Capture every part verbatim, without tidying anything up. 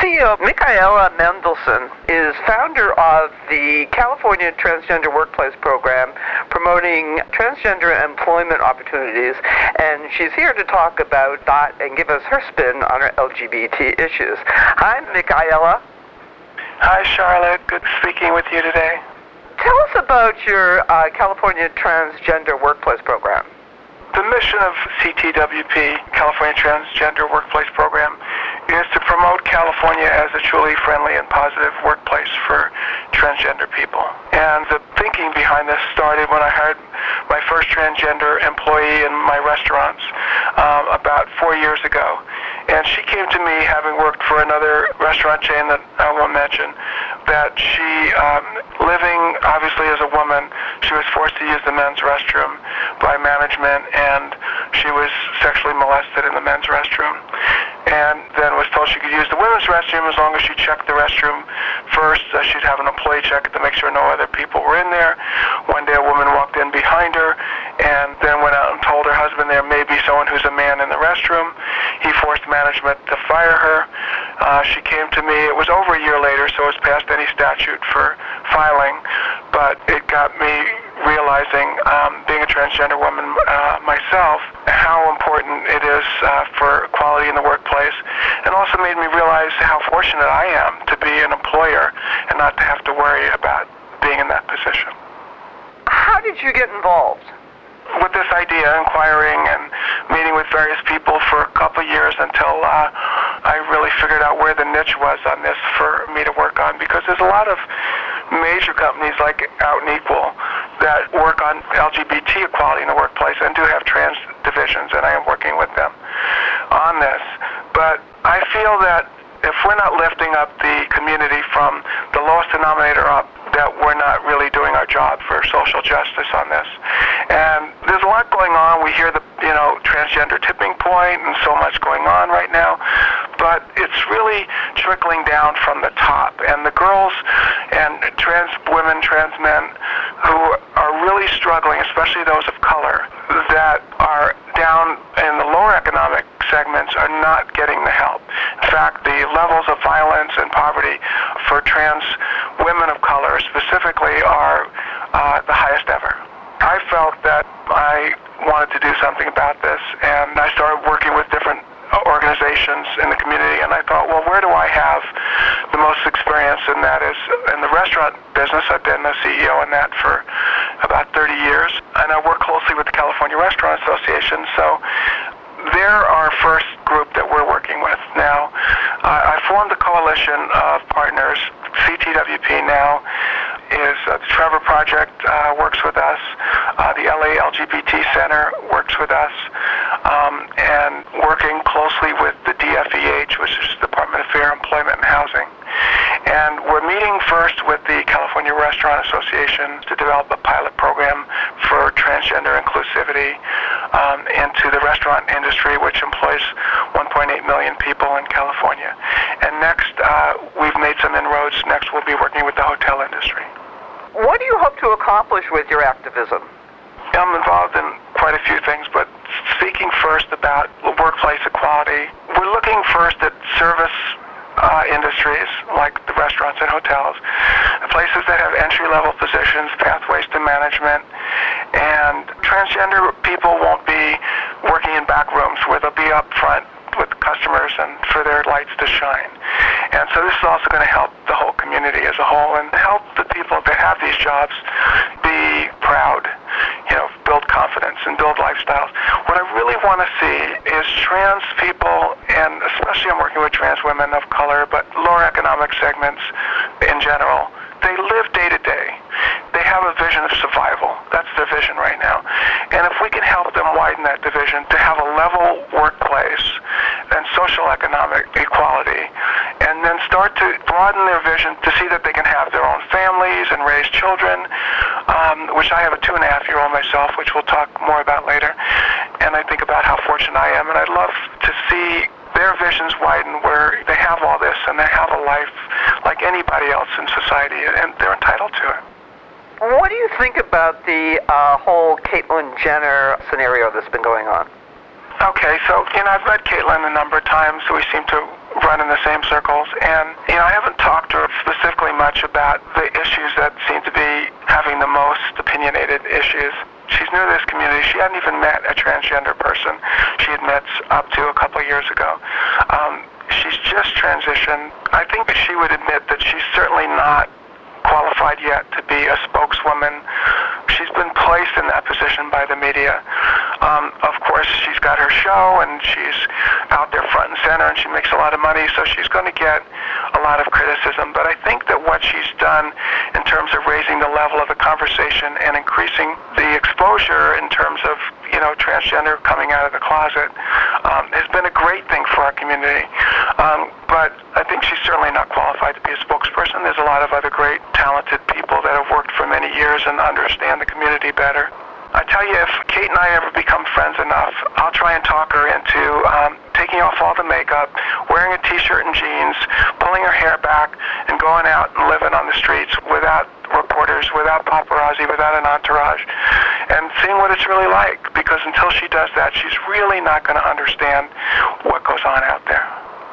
C E O Michaela Mendelson is founder of the California Transgender Workplace Program, promoting transgender employment opportunities, and she's here to talk about that and give us her spin on her L G B T issues. Hi, Michaela. Hi, Charlotte. Good speaking with you today. Tell us about your uh, California Transgender Workplace Program. The mission of C T W P, California Transgender Workplace Program, is to promote California as a truly friendly and positive workplace for transgender people. And the thinking behind this started when I hired my first transgender employee in my restaurants um, about four years ago. And she came to me having worked for another restaurant chain that I won't mention, that she, um, living obviously as a woman, she was forced to use the men's restroom by management, and she was sexually molested in the men's restroom. And then was told she could use the women's restroom as long as she checked the restroom first. Uh, she'd have an employee check it to make sure no other people were in there. One day a woman walked in behind her and then went out and told her husband there may be someone who's a man in the restroom. He forced management to fire her. Uh, she came to me. It was over a year later, so it was past any statute for filing, but it got me realizing, um, being a transgender woman uh, myself, how important it is uh, for equality in the workplace, and also made me realize how fortunate I am to be an employer and not to have to worry about being in that position. How did you get involved? With this idea, inquiring and meeting with various people for a couple of years until uh, I really figured out where the niche was on this for me to work on, because there's a lot of major companies like Out and Equal that work on L G B T equality in the workplace and do have trans divisions, and I am working with them on this. But I feel that if we're not lifting up the community from the lowest denominator up, that we're not really doing our job for social justice on this. And there's a lot going on. We hear the, you know, transgender tipping point and so much going on right now, but it's really trickling down from the top. And the girls and trans women, trans men who are really struggling, especially those of color, that are down in the lower economic segments are not getting the help. In fact, the levels of violence and poverty for trans women of color specifically are uh, the highest ever. I felt that I wanted to do something about this, and I started working with different organizations in the community, and I thought, well, where do I have the most experience? And that is in the restaurant business. I've been the C E O in that for about thirty years, and I work closely with the California Restaurant Association, so they're our first group that we're working with now. Uh, I formed a coalition of partners. C T W P now is uh, the Trevor Project uh, works with us. Uh, the L A L G B T Center works with us. Um, and working closely with the D F E H, which is the Department of Fair Employment and Housing. And we're meeting first with the California Restaurant Association to develop a pilot program for transgender inclusivity um, into the restaurant industry, which employs one point eight million people in California. And next, uh, we've made some inroads. Next, we'll be working with the hotel industry. What do you hope to accomplish with your activism? I'm involved in quite a few things, but speaking first about workplace equality, we're looking first at service uh, industries like the restaurants and hotels, places that have entry-level positions, pathways to management, and transgender people won't be working in back rooms where they'll be up front with customers and for their lights to shine. And so this is also going to help the whole community as a whole and help the people that have these jobs be proud, you know, build confidence and build lifestyles. What I really want to see is trans people, and especially I'm working with trans women of color, but lower economic segments in general, they live day to day. They have a vision of survival. That's their vision right now. And if we can help them widen that division to have a level workplace and social economic equality, and then start to broaden their vision to see that they can have their own families and raise children, um, which I have a two and a half year old myself, which we'll talk more about later. And I think about how fortunate I am, and I'd love to see their visions widen where they have all this and they have a life like anybody else in society, and they're entitled to it. What do you think about the uh, whole Caitlyn Jenner scenario that's been going on? Okay, so, you know, I've met Caitlyn a number of times. We seem to run in the same circles. And, you know, I haven't talked to her specifically much about the issues that seem to be having the most opinionated issues. She's new to this community. She hadn't even met a transgender person. She had met up to a couple of years ago. Um, she's just transitioned. I think that she would admit that she's certainly not qualified yet to be a spokeswoman. She's been placed in that position by the media. Um, of course, she's got her show, and she's out there front and center, and she makes a lot of money, so she's going to get a lot of criticism. But I think that what she's done in terms of raising the level of the conversation and increasing the exposure in terms of, you know, transgender coming out of the closet um, has been a great thing for our community. Um, but I think she's certainly not qualified to be a spokesperson. There's a lot of other great, talented people that have worked for many years and understand the community better. I tell you, if Kate and I ever become friends enough, I'll try and talk her into um, taking off all the makeup, wearing a t-shirt and jeans, pulling her hair back, and going out and living on the streets without reporters, without paparazzi, without an entourage, and seeing what it's really like. Because until she does that, she's really not going to understand what goes on out there.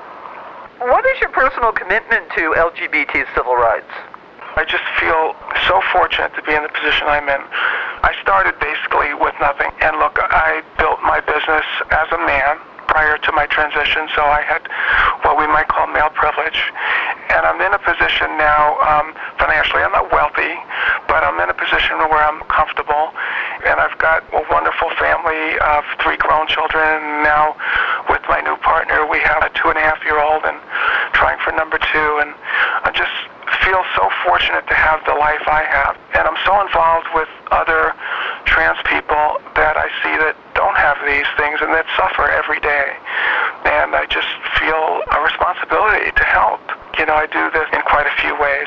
What is your personal commitment to L G B T civil rights? I just feel so fortunate to be in the position I'm in. I started basically with nothing. And look, I built my business as a man prior to my transition, so I had what we might call male privilege. And I'm in a position now, um, financially, I'm not wealthy, but I'm in a position where I'm comfortable. And I've got a wonderful family of three grown children. And now with my new partner, we have a two and a half year old and trying for number two. And I just feel so fortunate to have the life I have. And I'm so involved with other trans people that I see that don't have these things and that suffer every day. And I just feel a responsibility to help. You know, I do this in quite a few ways.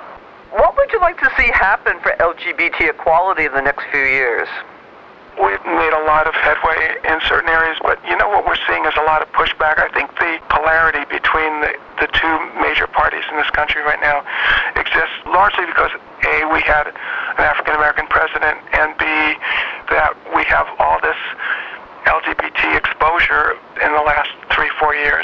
What would you like to see happen for L G B T equality in the next few years? We've made a lot of headway in certain areas, but you know what we're seeing is a lot of pushback. I think the polarity between the, the two major parties in this country right now exists largely because, A, we had an African-American president, and B, that we have all this L G B T exposure in the last three, four years.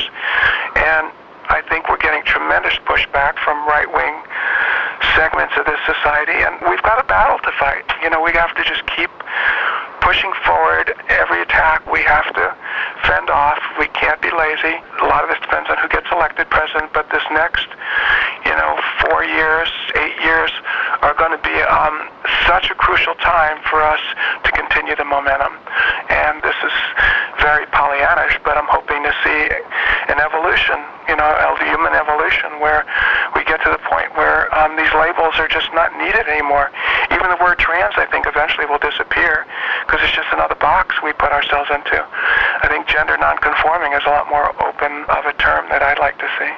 And I think we're getting tremendous pushback from right-wing segments of this society, and we've got a battle to fight. You know, we have to just keep pushing forward. Every attack we have to fend off. We can't be lazy. A lot of this depends on who gets elected president, but this next, you know, four years, eight years are going to be um, such a crucial time for us to continue the momentum. And this is very Pollyannish, but I'm hoping to see an evolution, you know, a human evolution where we get to the point where um, these labels are just not needed anymore. Even the word trans, I think, eventually will disappear because it's just another box we put ourselves into. I think gender nonconforming is a lot more open of a term that I'd like to see.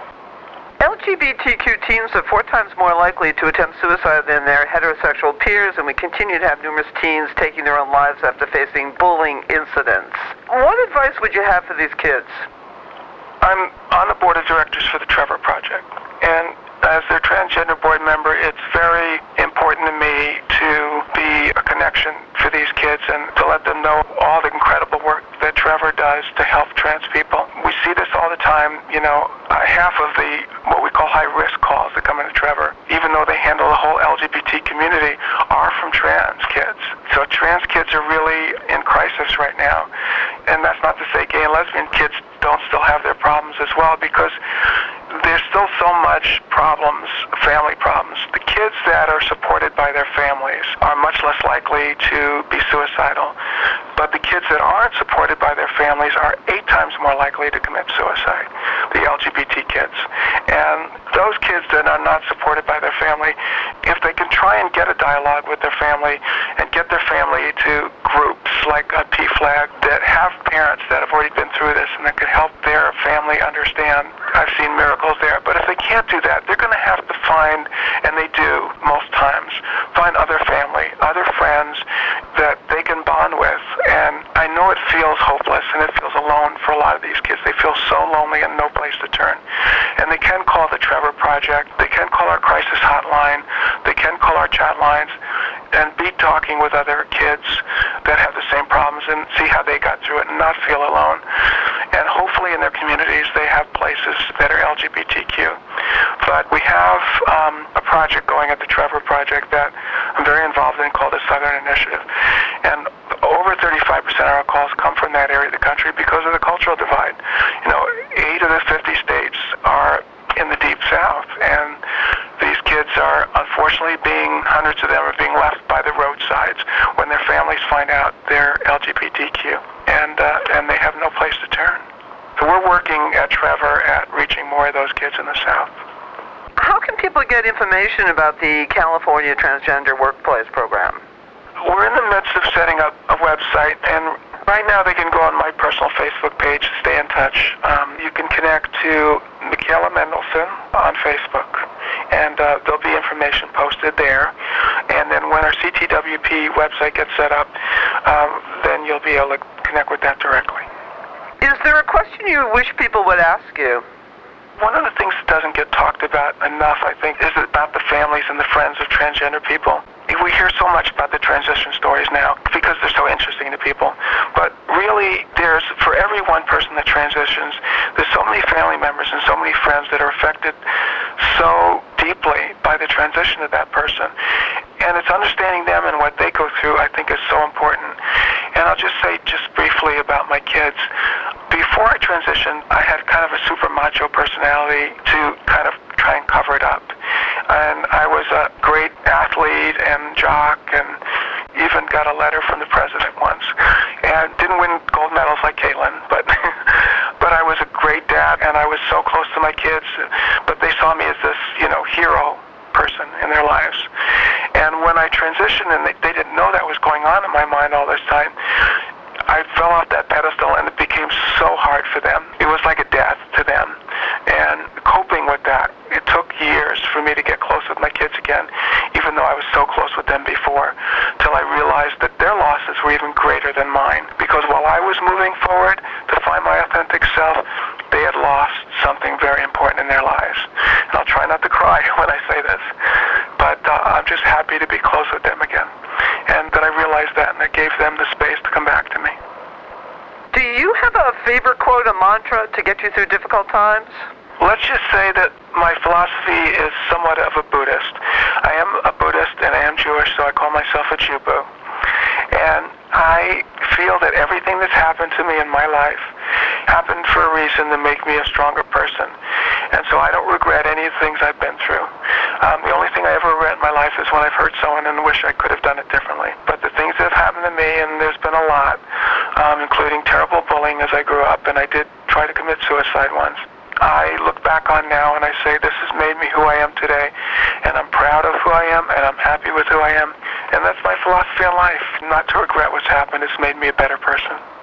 L G B T Q teens are four times more likely to attempt suicide than their heterosexual peers, and we continue to have numerous teens taking their own lives after facing bullying incidents. What advice would you have for these kids? I'm on the board of directors for the Trevor Project, and as their transgender board member, it's very important to me to be a connection for these kids and to let them know all the incredible work that Trevor does to help trans people. We see this all the time. You know, uh, half of the what we call high-risk calls that come into Trevor, even though they handle the whole L G B T community, are from trans kids. So trans kids are really in crisis right now. And that's not to say gay and lesbian kids don't still have their problems as well, because there's still so much problems, family problems. The kids that are supported by their families are much less likely to be suicidal. But the kids that aren't supported by their families are eight times more likely to commit suicide, the L G B T kids. And those kids that are not supported by their family, if they can try and get a dialogue with their family and get their family to groups like a P FLAG that have parents that have already been through this and that could help their family understand, I've seen miracles there. But if they can't do that, they're going to have to find, and they do most times, find other family, other friends that they can bond with. And I know it feels hopeless and it feels alone for a lot of these kids. They feel so lonely and no place to turn. And they can call the Trevor Project. They can call our crisis hotline. They can call our chat lines and be talking with other kids that have the same problems and see how they got through it and not feel alone. and hopefully in their communities they have places that are L G B T Q. But we have um, a project going at the Trevor Project that I'm very involved in called the Southern Initiative. And over thirty-five percent of our calls come from that area of the country because of the cultural divide. You know, eight of the fifty states are in the Deep South, and these kids are unfortunately being, hundreds of them are being left by the roadsides when their families find out they're L G B T Q, and uh, and they have no place to turn. So we're working at Trevor at reaching more of those kids in the South. How can people get information about the California Transgender Workplace Program? We're in the midst of setting up a website, and right now they can go on my personal Facebook page to stay in touch. Um, you can connect to Michaela Mendelson on Facebook, and uh, there'll be information posted there. And then when our C T W P website gets set up, um, then you'll be able to connect with that directly. Is there a question you wish people would ask you? One of the things that doesn't get talked about enough, I think, is about the families and the friends of transgender people. We hear so much about the transition stories now because they're so interesting to people. But really, there's, for every one person that transitions, there's so many family members and so many friends that are affected so deeply by the transition of that person. And it's understanding them and what they go through, I think, is so important. And I'll just say just briefly about my kids. Before I transitioned, I had kind of a super macho personality to kind of try and cover it up. And I was a great athlete and jock, and even got a letter from the president once. And didn't win gold medals like Caitlin, but but I was a great dad, and I was so close to my kids. But they saw me as this, you know, hero person in their lives. And when I transitioned, and they, they didn't know that was going on in my mind all this time, I fell off that pedestal, and it became so hard for them. It was like a death to them. And coping with that, it took years for me to get close with my kids again, even though I was so close with them before, till I realized that their losses were even greater than mine. Because while I was moving forward to find my authentic self, they had lost something very important in their lives. And I'll try not to cry when I say this, but uh, I'm just happy to be close with them again. And that I realized that, and it gave them the space to come back to me. Do you have a favorite quote, a mantra, to get you through difficult times? Let's just say that my philosophy is somewhat of a Buddhist. I am a Buddhist, and I am Jewish, so I call myself a Jubu. And I feel that everything that's happened to me in my life happened for a reason to make me a stronger person. And so I don't regret any of the things I've been through. Um, the only thing I ever regret in my life is when I've hurt someone and wish I could have done it differently. But the things that have happened to me, and there's been a lot, um, including terrible bullying as I grew up, and I did try to commit suicide once, I look back on now and I say, this has made me who I am today, and I'm proud of who I am, and I'm happy with who I am. And that's my philosophy on life, not to regret what's happened. It's made me a better person.